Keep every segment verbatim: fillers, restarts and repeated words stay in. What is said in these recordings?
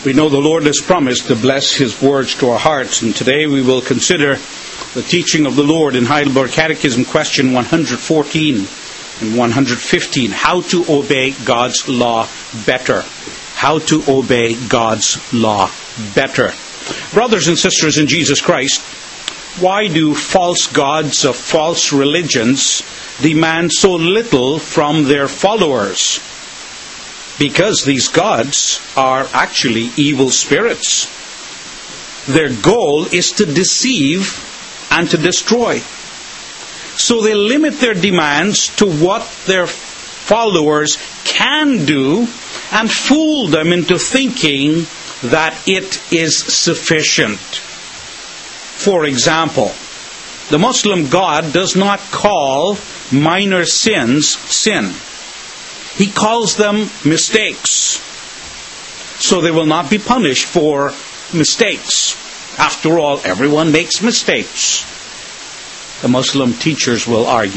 We know the Lord has promised to bless His words to our hearts, and today we will consider the teaching of the Lord in Heidelberg Catechism, question one hundred fourteen and one hundred fifteen. How to obey God's law better. How to obey God's law better. Brothers and sisters in Jesus Christ, why do false gods of false religions demand so little from their followers? Because these gods are actually evil spirits. Their goal is to deceive and to destroy. So they limit their demands to what their followers can do and fool them into thinking that it is sufficient. For example, the Muslim God does not call minor sins sin. He calls them mistakes. So they will not be punished for mistakes. After all, everyone makes mistakes, the Muslim teachers will argue.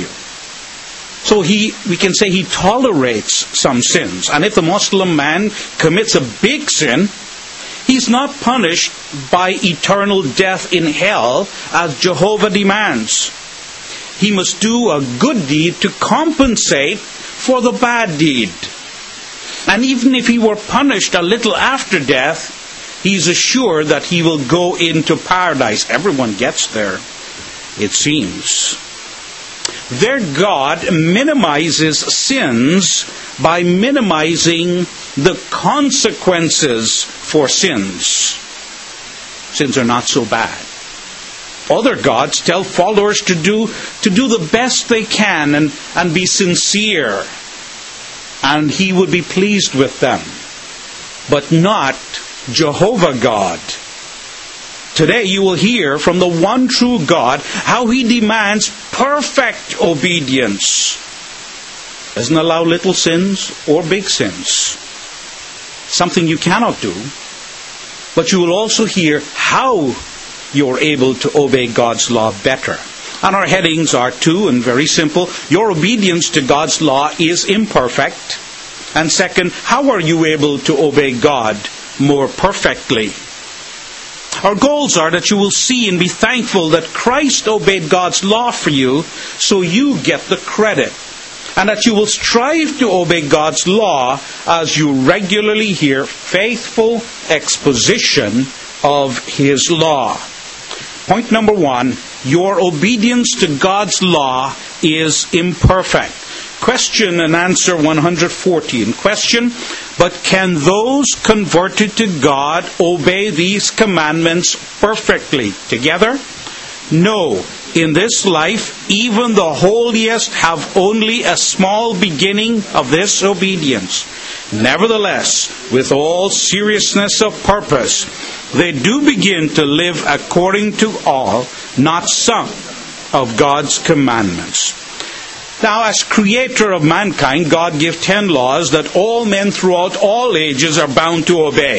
So he, we can say he tolerates some sins. And if the Muslim man commits a big sin, he's not punished by eternal death in hell as Jehovah demands. He must do a good deed to compensate for the bad deed. And even if he were punished a little after death, he's assured that he will go into paradise. Everyone gets there, it seems. Their God minimizes sins by minimizing the consequences for sins. Sins are not so bad. Other gods tell followers to do to do the best they can and, and be sincere. And He would be pleased with them. But not Jehovah God. Today you will hear from the one true God how He demands perfect obedience. Doesn't allow little sins or big sins. Something you cannot do. But you will also hear how you're able to obey God's law better. And our headings are two and very simple. Your obedience to God's law is imperfect. And second, how are you able to obey God more perfectly? Our goals are that you will see and be thankful that Christ obeyed God's law for you, so you get the credit. And that you will strive to obey God's law as you regularly hear faithful exposition of His law. Point number one, your obedience to God's law is imperfect. Question and answer one hundred fourteen. Question, but can those converted to God obey these commandments perfectly? Together? No. In this life, even the holiest have only a small beginning of this obedience. Nevertheless, with all seriousness of purpose, they do begin to live according to all, not some, of God's commandments. Now, as creator of mankind, God gave ten laws that all men throughout all ages are bound to obey.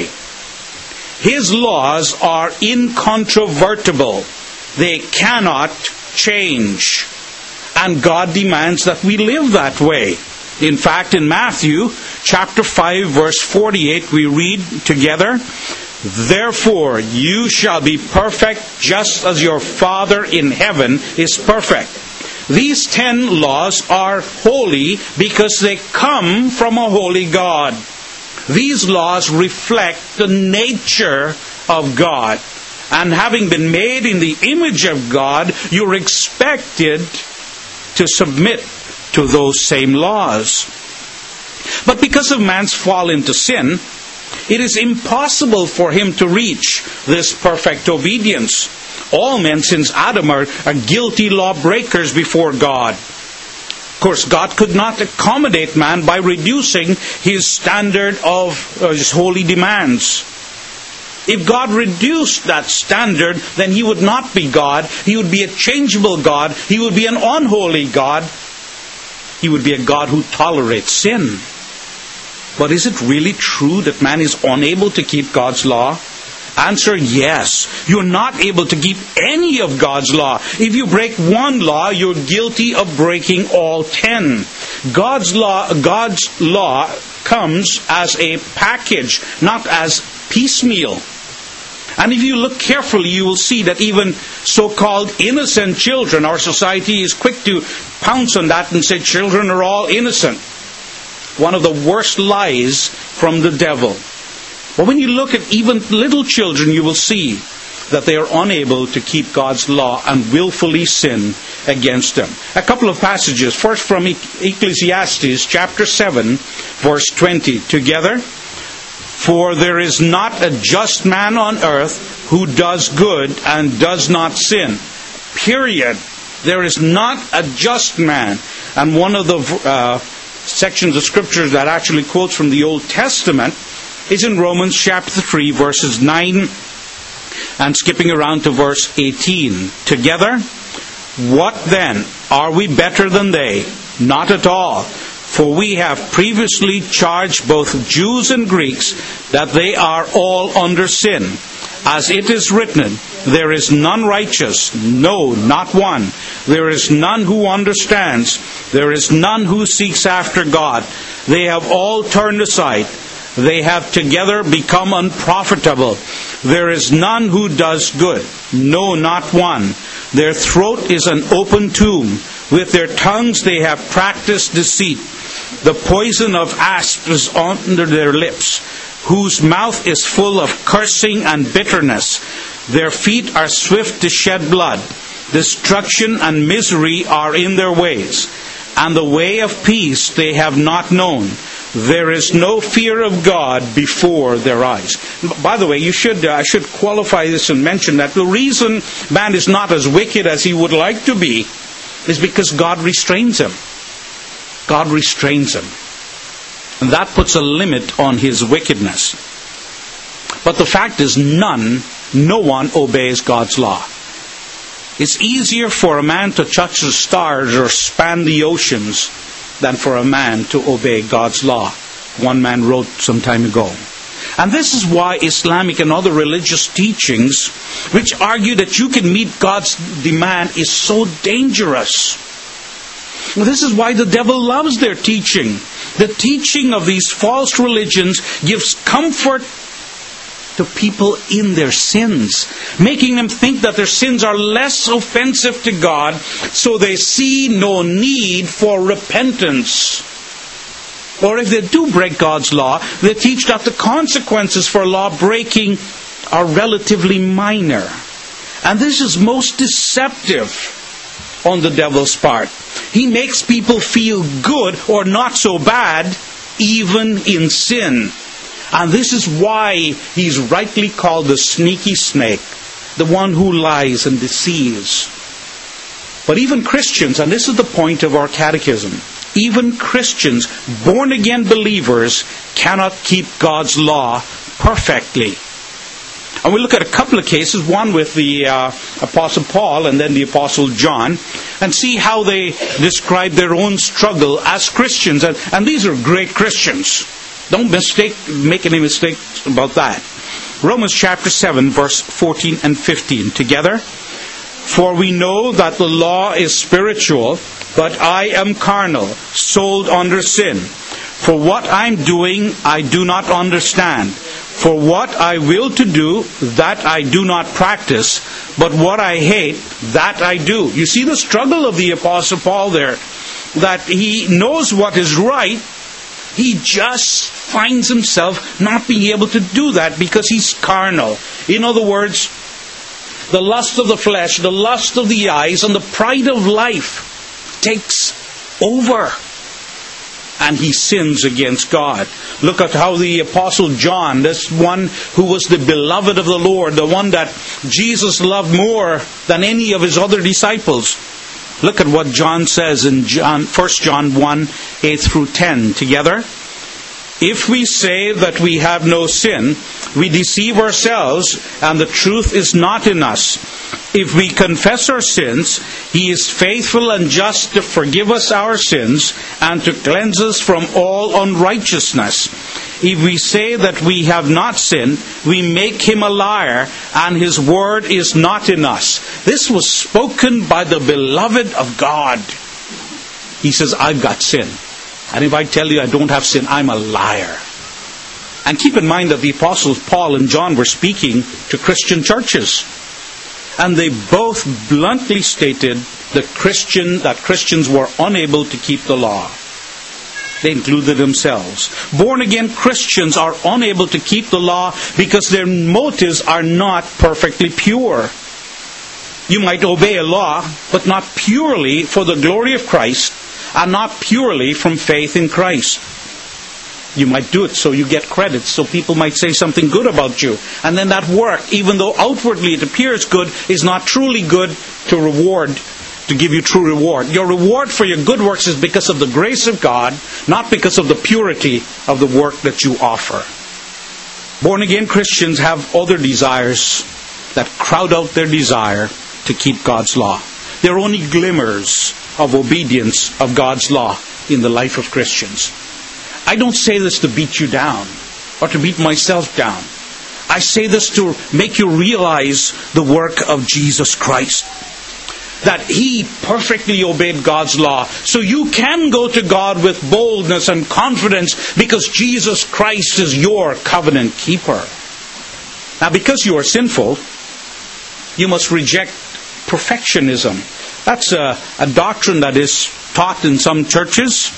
His laws are incontrovertible. They cannot change. And God demands that we live that way. In fact, in Matthew chapter five, verse forty-eight, we read together, therefore you shall be perfect just as your Father in heaven is perfect. These ten laws are holy because they come from a holy God. These laws reflect the nature of God. And having been made in the image of God, you're expected to submit to those same laws. But because of man's fall into sin, it is impossible for him to reach this perfect obedience. All men since Adam are, are guilty lawbreakers before God. Of course, God could not accommodate man by reducing His standard of uh, His holy demands. If God reduced that standard, then He would not be God. He would be a changeable God. He would be an unholy God. He would be a God who tolerates sin. But is it really true that man is unable to keep God's law? Answer, yes. You're not able to keep any of God's law. If you break one law, you're guilty of breaking all ten. God's law, God's law comes as a package, not as piecemeal. And if you look carefully, you will see that even so-called innocent children, our society is quick to pounce on that and say children are all innocent. One of the worst lies from the devil. But when you look at even little children, you will see that they are unable to keep God's law and willfully sin against them. A couple of passages. First from Ecclesiastes chapter seven, verse twenty. Together, for there is not a just man on earth who does good and does not sin. Period. There is not a just man. And one of the uh, sections of scriptures that actually quotes from the Old Testament is in Romans chapter three, verses nine and skipping around to verse eighteen. Together, what then? Are we better than they? Not at all. For we have previously charged both Jews and Greeks that they are all under sin. As it is written, there is none righteous, no, not one. There is none who understands. There is none who seeks after God. They have all turned aside. They have together become unprofitable. There is none who does good, no, not one. Their throat is an open tomb. With their tongues they have practiced deceit. The poison of asp is under their lips, whose mouth is full of cursing and bitterness. Their feet are swift to shed blood. Destruction and misery are in their ways, and the way of peace they have not known. There is no fear of God before their eyes. By the way, you should uh, I should qualify this and mention that the reason man is not as wicked as he would like to be is because God restrains him. God restrains him. And that puts a limit on his wickedness. But the fact is, none, no one obeys God's law. It's easier for a man to touch the stars or span the oceans than for a man to obey God's law. One man wrote some time ago. And this is why Islamic and other religious teachings, which argue that you can meet God's demand, is so dangerous. This is why the devil loves their teaching. The teaching of these false religions gives comfort to people in their sins, making them think that their sins are less offensive to God, so they see no need for repentance. Or if they do break God's law, they teach that the consequences for law breaking are relatively minor. And this is most deceptive on the devil's part. He makes people feel good or not so bad, even in sin. And this is why he's rightly called the sneaky snake, the one who lies and deceives. But even Christians, and this is the point of our catechism, even Christians, born-again believers, cannot keep God's law perfectly. And we look at a couple of cases, one with the uh, Apostle Paul and then the Apostle John, and see how they describe their own struggle as Christians. And, and these are great Christians. Don't mistake, make any mistakes about that. Romans chapter seven, verse fourteen and fifteen. Together. For we know that the law is spiritual, but I am carnal, sold under sin. For what I'm doing, I do not understand. For what I will to do, that I do not practice, but what I hate, that I do. You see the struggle of the Apostle Paul there, that he knows what is right, he just finds himself not being able to do that because he's carnal. In other words, the lust of the flesh, the lust of the eyes, and the pride of life takes over. And he sins against God. Look at how the Apostle John, this one who was the beloved of the Lord, the one that Jesus loved more than any of his other disciples. Look at what John says in John, First John one, eight through ten. Together. If we say that we have no sin, we deceive ourselves, and the truth is not in us. If we confess our sins, He is faithful and just to forgive us our sins and to cleanse us from all unrighteousness. If we say that we have not sinned, we make Him a liar, and His word is not in us. This was spoken by the beloved of God. He says, I've got sin. And if I tell you I don't have sin, I'm a liar. And keep in mind that the apostles Paul and John were speaking to Christian churches. And they both bluntly stated that Christian that Christians were unable to keep the law. They included themselves. Born-again Christians are unable to keep the law because their motives are not perfectly pure. You might obey a law, but not purely for the glory of Christ, and not purely from faith in Christ. You might do it so you get credit, so people might say something good about you. And then that work, even though outwardly it appears good, is not truly good to reward, to give you true reward. Your reward for your good works is because of the grace of God, not because of the purity of the work that you offer. Born-again Christians have other desires that crowd out their desire to keep God's law. There are only glimmers of obedience of God's law in the life of Christians. I don't say this to beat you down or to beat myself down. I say this to make you realize the work of Jesus Christ. That He perfectly obeyed God's law. So you can go to God with boldness and confidence because Jesus Christ is your covenant keeper. Now, because you are sinful, you must reject perfectionism. That's a, a doctrine that is taught in some churches.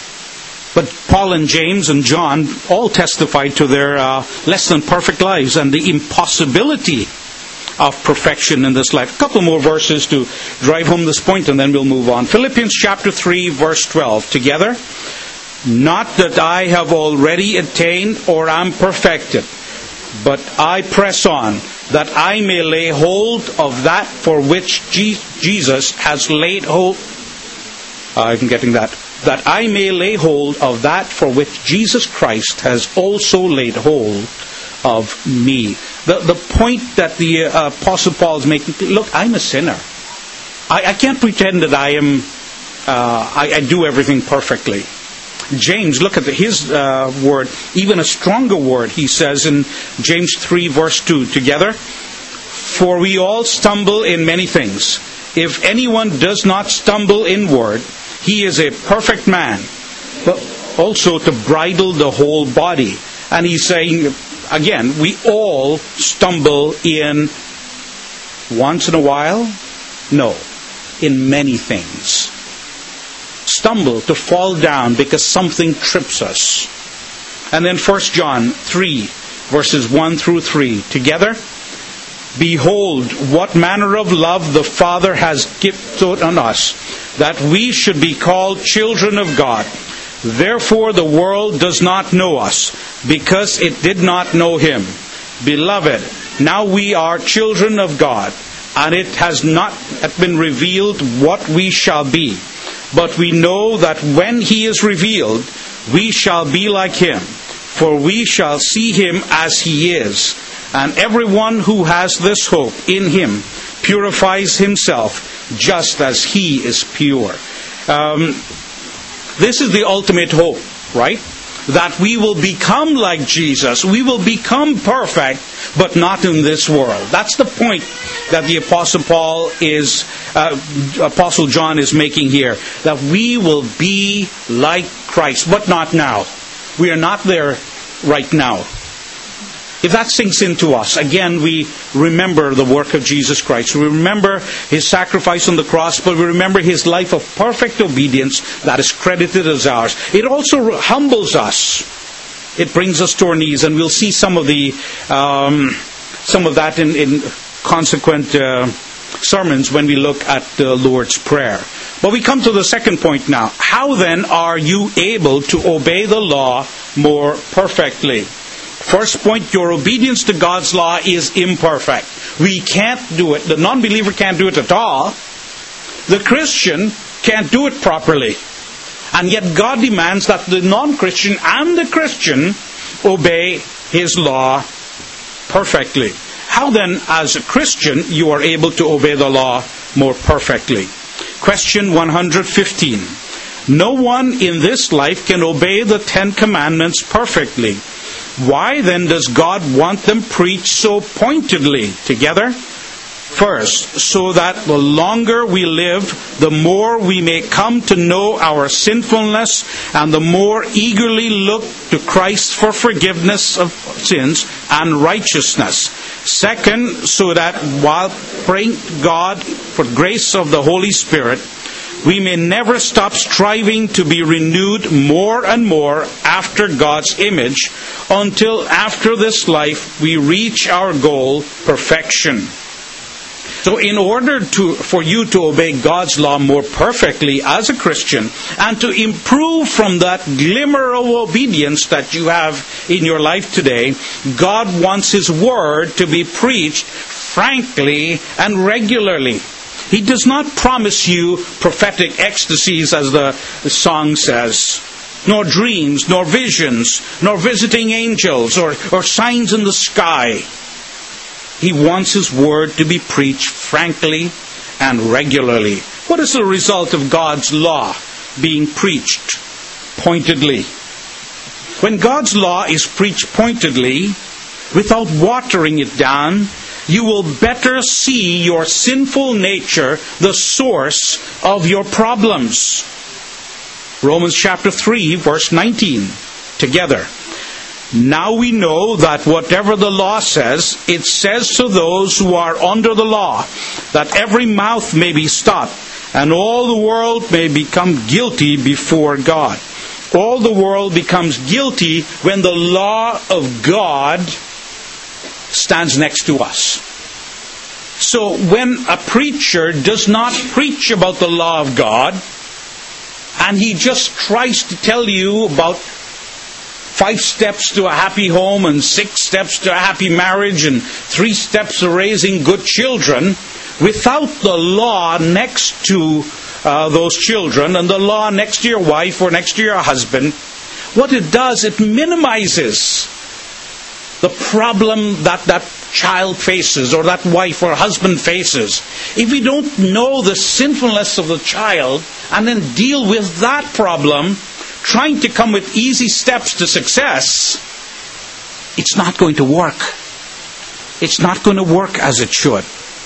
But Paul and James and John all testified to their uh, less than perfect lives and the impossibility of perfection in this life. A couple more verses to drive home this point and then we'll move on. Philippians chapter three verse twelve. Together. Not that I have already attained or am perfected, but I press on, that I may lay hold of that for which Jesus has laid hold. Uh, I'm getting that. That I may lay hold of that for which Jesus Christ has also laid hold of me. The, the point that the uh, Apostle Paul is making, look, I'm a sinner. I, I can't pretend that I am, uh, I, I do everything perfectly. James, look at the, his uh, word, even a stronger word. He says in James three verse two, together, for we all stumble in many things. If anyone does not stumble in word, he is a perfect man, but also to bridle the whole body. And he's saying, again, we all stumble in once in a while? No, in many things. Stumble, to fall down because something trips us. And then First John three, verses one through three. Together, behold, what manner of love the Father has given on us, that we should be called children of God. Therefore the world does not know us, because it did not know Him. Beloved, now we are children of God, and it has not been revealed what we shall be. But we know that when He is revealed, we shall be like Him, for we shall see Him as He is. And everyone who has this hope in Him purifies himself just as He is pure. Um, this is the ultimate hope, right? That we will become like Jesus. We will become perfect, but not in this world. That's the point that the Apostle Paul is, uh, Apostle John is making here. That we will be like Christ, but not now. We are not there right now. If that sinks into us, again, we remember the work of Jesus Christ. We remember His sacrifice on the cross, but we remember His life of perfect obedience that is credited as ours. It also humbles us. It brings us to our knees, and we'll see some of the um, some of that in, in consequent uh, sermons when we look at the Lord's Prayer. But we come to the second point now. How then are you able to obey the law more perfectly? First point, your obedience to God's law is imperfect. We can't do it. The non-believer can't do it at all. The Christian can't do it properly. And yet God demands that the non-Christian and the Christian obey His law perfectly. How then, as a Christian, you are able to obey the law more perfectly? Question one hundred fifteen. No one in this life can obey the Ten Commandments perfectly. Why then does God want them preached so pointedly? Together, First, so that the longer we live, the more we may come to know our sinfulness and the more eagerly look to Christ for forgiveness of sins and righteousness. Second, so that while praying to God for grace of the Holy Spirit, we may never stop striving to be renewed more and more after God's image until after this life we reach our goal, perfection. So in order to, for you to obey God's law more perfectly as a Christian and to improve from that glimmer of obedience that you have in your life today, God wants His Word to be preached frankly and regularly. He does not promise you prophetic ecstasies, as the song says, nor dreams, nor visions, nor visiting angels, or, or signs in the sky. He wants His Word to be preached frankly and regularly. What is the result of God's law being preached pointedly? When God's law is preached pointedly, without watering it down, you will better see your sinful nature, the source of your problems. Romans chapter three, verse nineteen, together. Now we know that whatever the law says, it says to those who are under the law, that every mouth may be stopped, and all the world may become guilty before God. All the world becomes guilty when the law of God stands next to us. So when a preacher does not preach about the law of God, and he just tries to tell you about five steps to a happy home and six steps to a happy marriage and three steps to raising good children, without the law next to uh, those children and the law next to your wife or next to your husband, what it does, it minimizes the problem that that child faces or that wife or husband faces. If we don't know the sinfulness of the child and then deal with that problem, trying to come with easy steps to success, it's not going to work. It's not going to work as it should.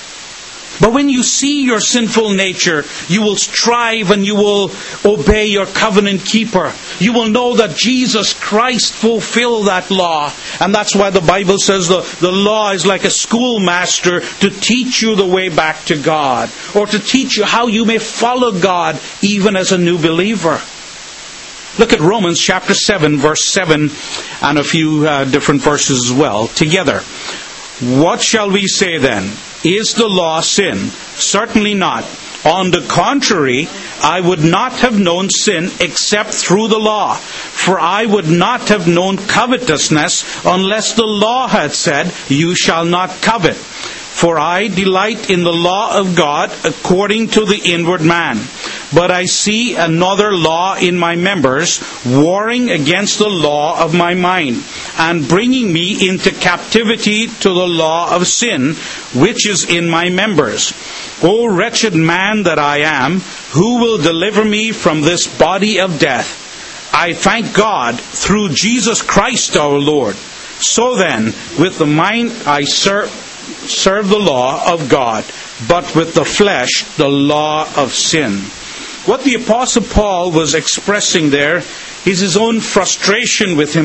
But when you see your sinful nature, you will strive and you will obey your covenant keeper. You will know that Jesus Christ fulfilled that law. And that's why the Bible says the, the law is like a schoolmaster to teach you the way back to God, or to teach you how you may follow God even as a new believer. Look at Romans chapter seven, verse seven, and a few uh, different verses as well, together. What shall we say then? Is the law sin? Certainly not. On the contrary, I would not have known sin except through the law. For I would not have known covetousness unless the law had said, you shall not covet. For I delight in the law of God according to the inward man. But I see another law in my members, warring against the law of my mind, and bringing me into captivity to the law of sin, which is in my members. O wretched man that I am, who will deliver me from this body of death? I thank God through Jesus Christ our Lord. So then, with the mind I serve, serve the law of God, but with the flesh the law of sin. What the Apostle Paul was expressing there is his own frustration with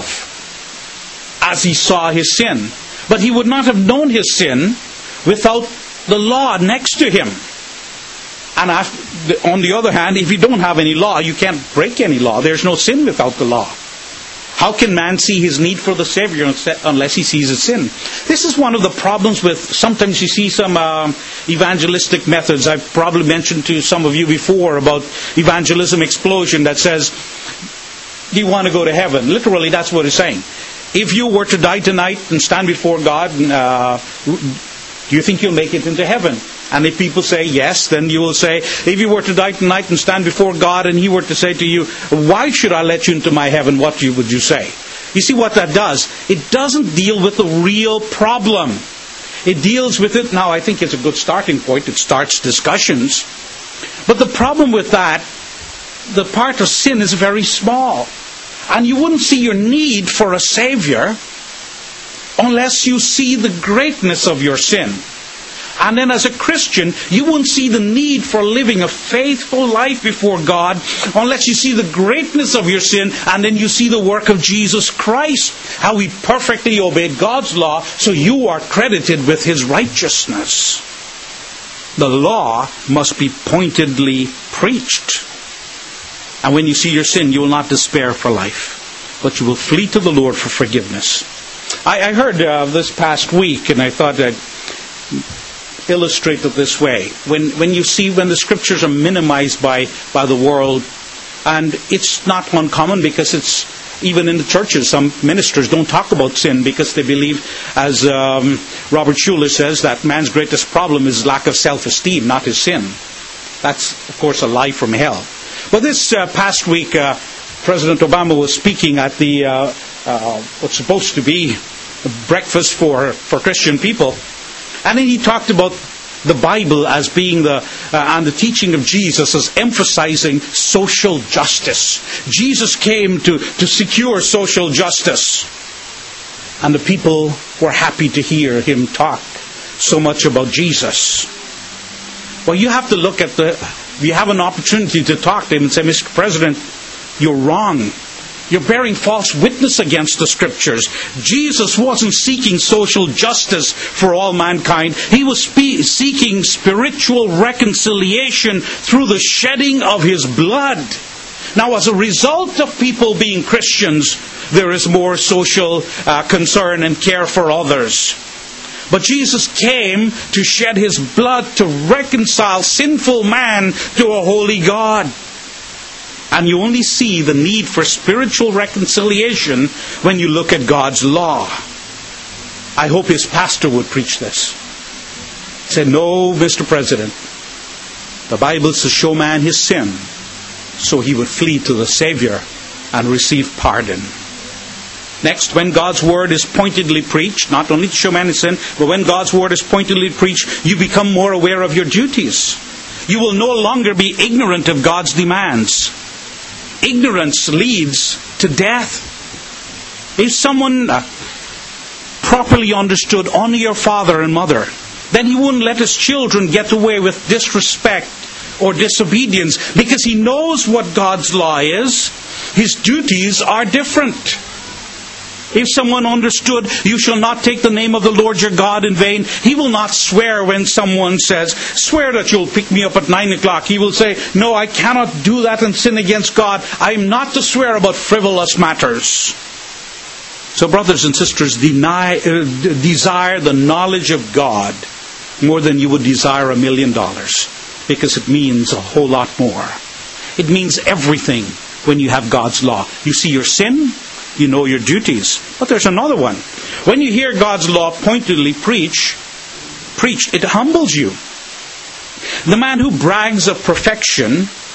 himself as he saw his sin. But he would not have known his sin without the law next to him. And on the other hand, if you don't have any law, you can't break any law. There's no sin without the law. How can man see his need for the Savior unless he sees his sin? This is one of the problems with, sometimes you see some uh, evangelistic methods. I've probably mentioned to some of you before about evangelism explosion that says, do you want to go to heaven? Literally, that's what it's saying. If you were to die tonight and stand before God, uh, do you think you'll make it into heaven? And if people say yes, then you will say, if you were to die tonight and stand before God and He were to say to you, why should I let you into my heaven? What would you say? You see what that does? It doesn't deal with the real problem. It deals with it. Now, I think it's a good starting point. It starts discussions. But the problem with that, the part of sin is very small. And you wouldn't see your need for a Savior unless you see the greatness of your sin. And then as a Christian, you won't see the need for living a faithful life before God unless you see the greatness of your sin and then you see the work of Jesus Christ, how He perfectly obeyed God's law, so you are credited with His righteousness. The law must be pointedly preached. And when you see your sin, you will not despair for life, but you will flee to the Lord for forgiveness. I, I heard uh, this past week, and I thought I'd illustrate it this way. When when you see when the Scriptures are minimized by, by the world, and it's not uncommon because it's even in the churches, some ministers don't talk about sin because they believe, as um, Robert Schuller says, that man's greatest problem is lack of self-esteem, not his sin. That's, of course, a lie from hell. But this uh, past week, uh, President Obama was speaking at the uh, uh, what's supposed to be a breakfast for, for Christian people. And then he talked about the Bible as being the, uh, and the teaching of Jesus as emphasizing social justice. Jesus came to, to secure social justice. And the people were happy to hear him talk so much about Jesus. Well, you have to look at the, you have an opportunity to talk to him and say, Mister President, you're wrong. You're bearing false witness against the Scriptures. Jesus wasn't seeking social justice for all mankind. He was spe- seeking spiritual reconciliation through the shedding of His blood. Now, as a result of people being Christians, there is more social uh, concern and care for others. But Jesus came to shed His blood to reconcile sinful man to a holy God. And you only see the need for spiritual reconciliation when you look at God's law. I hope his pastor would preach this. He said, no, Mister President. The Bible says, show man his sin, so he would flee to the Savior and receive pardon. Next, when God's Word is pointedly preached, not only to show man his sin, but when God's Word is pointedly preached, you become more aware of your duties. You will no longer be ignorant of God's demands. Ignorance leads to death. If someone uh, properly understood, honor your father and mother, then he wouldn't let his children get away with disrespect or disobedience, because he knows what God's law is. His duties are different. If someone understood, you shall not take the name of the Lord your God in vain, he will not swear when someone says, swear that you'll pick me up at nine o'clock. He will say, no, I cannot do that and sin against God. I am not to swear about frivolous matters. So brothers and sisters, deny, uh, desire the knowledge of God more than you would desire a million dollars, because it means a whole lot more. It means everything when you have God's law. You see your sin, you know your duties. But there's another one. When you hear God's law pointedly preach, preached, it humbles you. The man who brags of perfection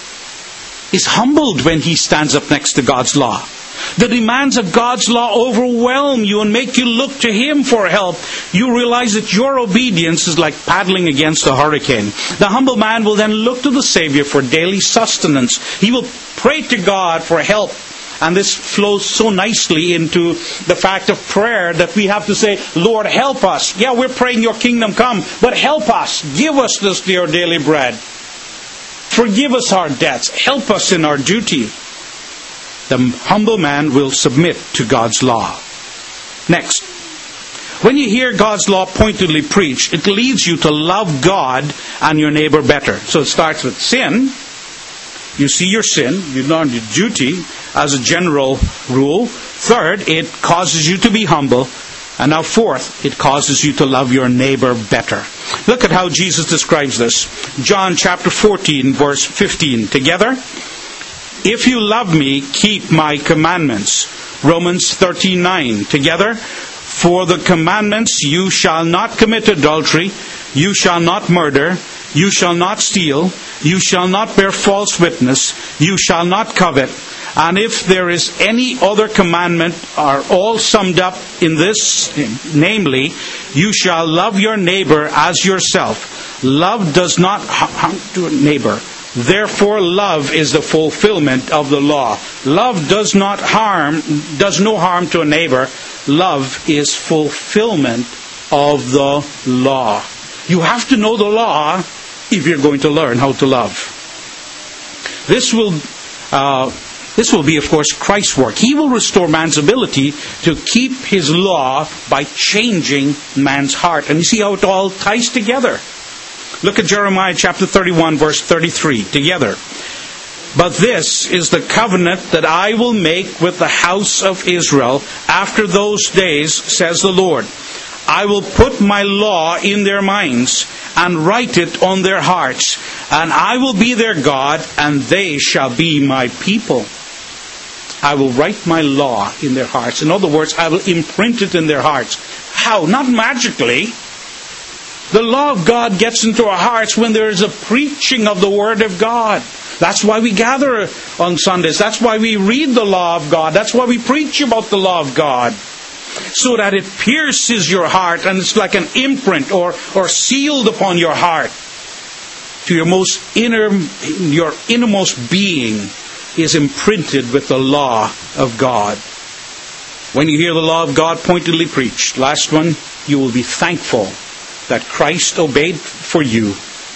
is humbled when he stands up next to God's law. The demands of God's law overwhelm you and make you look to Him for help. You realize that your obedience is like paddling against a hurricane. The humble man will then look to the Savior for daily sustenance. He will pray to God for help. And this flows so nicely into the fact of prayer that we have to say, Lord, help us. Yeah, we're praying your kingdom come, but help us. Give us this dear daily bread. Forgive us our debts. Help us in our duty. The humble man will submit to God's law. Next, when you hear God's law pointedly preached, it leads you to love God and your neighbor better. So it starts with sin. You see your sin. You learn your duty as a general rule. Third, it causes you to be humble. And now fourth, it causes you to love your neighbor better. Look at how Jesus describes this. John chapter fourteen, verse fifteen. Together, if you love me, keep my commandments. Romans thirteen nine. Together, for the commandments, you shall not commit adultery, you shall not murder, you shall not steal, you shall not bear false witness, you shall not covet. And if there is any other commandment, are all summed up in this, namely, you shall love your neighbor as yourself. Love does not harm to a neighbor. Therefore, love is the fulfillment of the law. Love does not harm, does no harm to a neighbor. Love is fulfillment of the law. You have to know the law if you're going to learn how to love. This will, uh, this will be, of course, Christ's work. He will restore man's ability to keep his law by changing man's heart. And you see how it all ties together. Look at Jeremiah chapter thirty-one, verse thirty-three, together. But this is the covenant that I will make with the house of Israel after those days, says the Lord. I will put my law in their minds and write it on their hearts, and I will be their God, and they shall be my people. I will write my law in their hearts. In other words, I will imprint it in their hearts. How? Not magically. The law of God gets into our hearts when there is a preaching of the Word of God. That's why we gather on Sundays. That's why we read the law of God. That's why we preach about the law of God. So that it pierces your heart and it's like an imprint or, or sealed upon your heart. To your most inner, your innermost being is imprinted with the law of God. When you hear the law of God pointedly preached, last one, you will be thankful that Christ obeyed for you,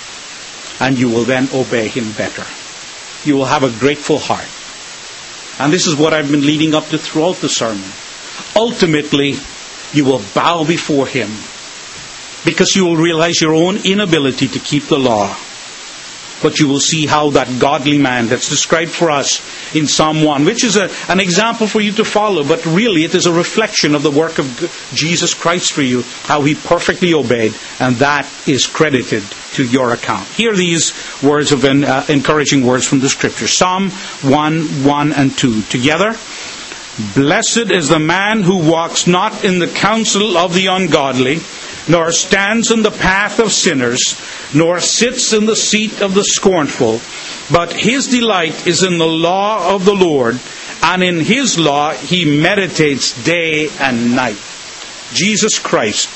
and you will then obey Him better. You will have a grateful heart. And this is what I've been leading up to throughout the sermon. Ultimately, you will bow before Him because you will realize your own inability to keep the law. But you will see how that godly man that's described for us in Psalm one, which is a, an example for you to follow, but really it is a reflection of the work of Jesus Christ for you, how He perfectly obeyed, and that is credited to your account. Hear these words of uh, encouraging words from the Scripture. Psalm one, one and two. Together. Blessed is the man who walks not in the counsel of the ungodly, nor stands in the path of sinners, nor sits in the seat of the scornful. But his delight is in the law of the Lord, and in His law he meditates day and night. Jesus Christ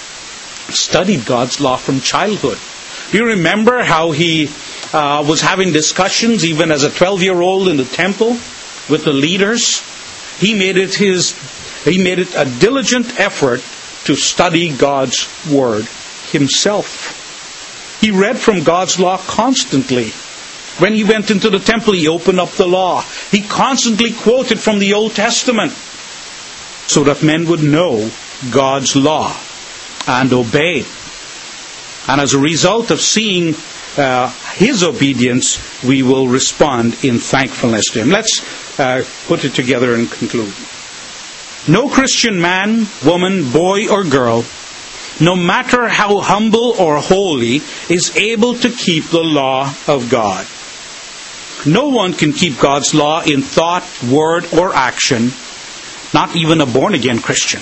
studied God's law from childhood. Do you remember how He uh, was having discussions even as a twelve-year-old in the temple with the leaders? He made it his, he made it a diligent effort to study God's Word himself. He read from God's law constantly. When he went into the temple, he opened up the law. He constantly quoted from the Old Testament so that men would know God's law and obey. And as a result of seeing uh, his obedience, we will respond in thankfulness to Him. Let's uh, put it together and conclude. No Christian man, woman, boy or girl, no matter how humble or holy, is able to keep the law of God. No one can keep God's law in thought, word, or action, not even a born-again Christian.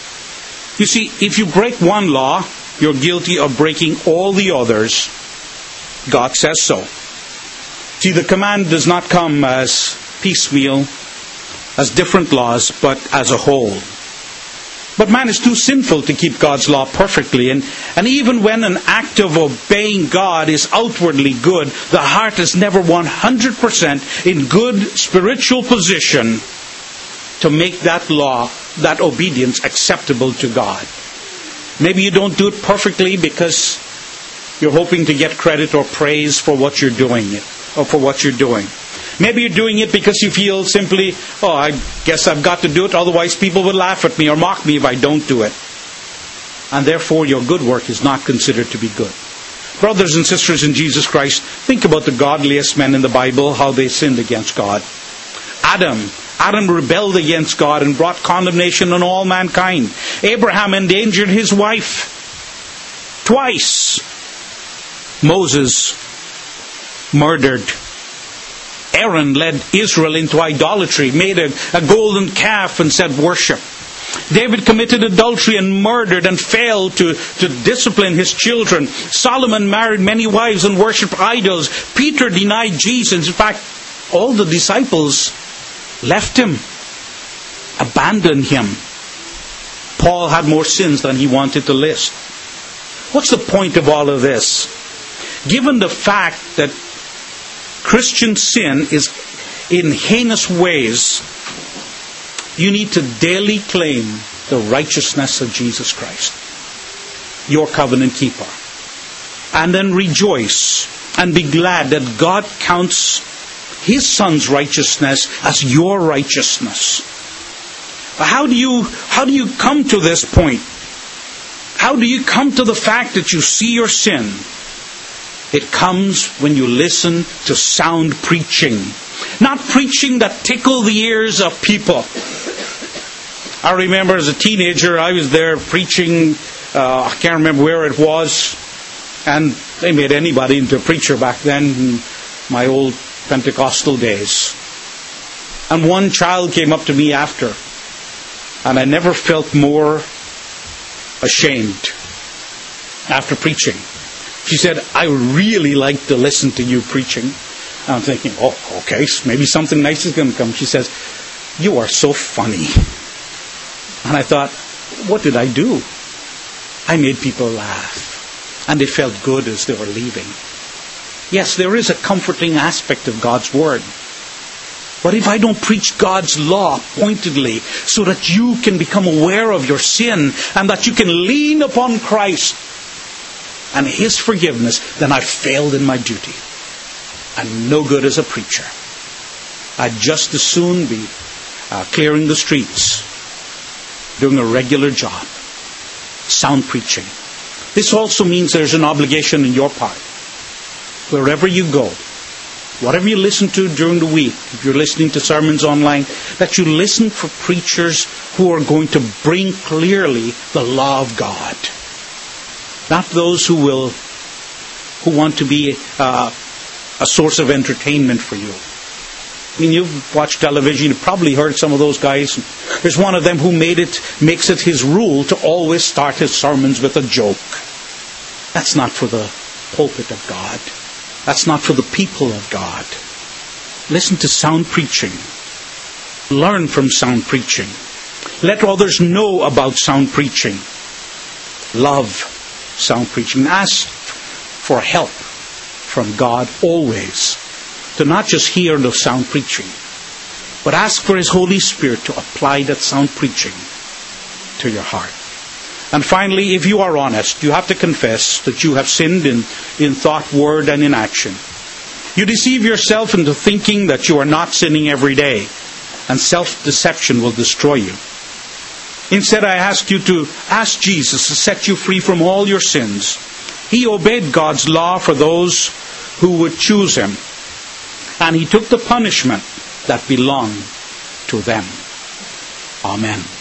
You see, if you break one law, you're guilty of breaking all the others. God says so. See, the command does not come as piecemeal, as different laws, but as a whole. But man is too sinful to keep God's law perfectly. And, and even when an act of obeying God is outwardly good, the heart is never one hundred percent in good spiritual position to make that law, that obedience acceptable to God. Maybe you don't do it perfectly because you're hoping to get credit or praise for what you're doing it, or for what you're doing. Maybe you're doing it because you feel simply, oh, I guess I've got to do it, otherwise people will laugh at me or mock me if I don't do it. And therefore your good work is not considered to be good. Brothers and sisters in Jesus Christ, think about the godliest men in the Bible, how they sinned against God. Adam. Adam rebelled against God and brought condemnation on all mankind. Abraham endangered his wife twice. Moses murdered. Aaron led Israel into idolatry, made a, a golden calf and said worship. David committed adultery and murdered and failed to, to discipline his children. Solomon married many wives and worshipped idols. Peter denied Jesus. In fact, all the disciples left him, abandoned him. Paul had more sins than he wanted to list. What's the point of all of this? Given the fact that Christian sin is in heinous ways, you need to daily claim the righteousness of Jesus Christ, your covenant keeper. and then rejoice and be glad that God counts His Son's righteousness as your righteousness. How do you, how do you come to this point? How do you come to the fact that you see your sin? It comes when you listen to sound preaching. Not preaching that tickle the ears of people. I remember as a teenager, I was there preaching, uh, I can't remember where it was, and they made anybody into a preacher back then in my old Pentecostal days. And one child came up to me after, and I never felt more ashamed after preaching. She said, I really like to listen to you preaching. And I'm thinking, oh, okay, maybe something nice is going to come. She says, you are so funny. And I thought, what did I do? I made people laugh. And they felt good as they were leaving. Yes, there is a comforting aspect of God's Word. But if I don't preach God's law pointedly so that you can become aware of your sin and that you can lean upon Christ and His forgiveness, then I've failed in my duty. I'm no good as a preacher. I'd just as soon be uh, clearing the streets, doing a regular job. Sound preaching. This also means there's an obligation in your part. Wherever you go, whatever you listen to during the week, if you're listening to sermons online, that you listen for preachers who are going to bring clearly the law of God. Not those who will, who want to be uh, a source of entertainment for you. I mean, you've watched television, you've probably heard some of those guys. There's one of them who made it, makes it his rule to always start his sermons with a joke. That's not for the pulpit of God. That's not for the people of God. Listen to sound preaching. Learn from sound preaching. Let others know about sound preaching. Love sound preaching. Ask for help from God always. To not just hear the sound preaching, but ask for His Holy Spirit to apply that sound preaching to your heart. And finally, if you are honest, you have to confess that you have sinned in, in thought, word, and in action. You deceive yourself into thinking that you are not sinning every day, and self-deception will destroy you. Instead, I ask you to ask Jesus to set you free from all your sins. He obeyed God's law for those who would choose Him, and He took the punishment that belonged to them. Amen.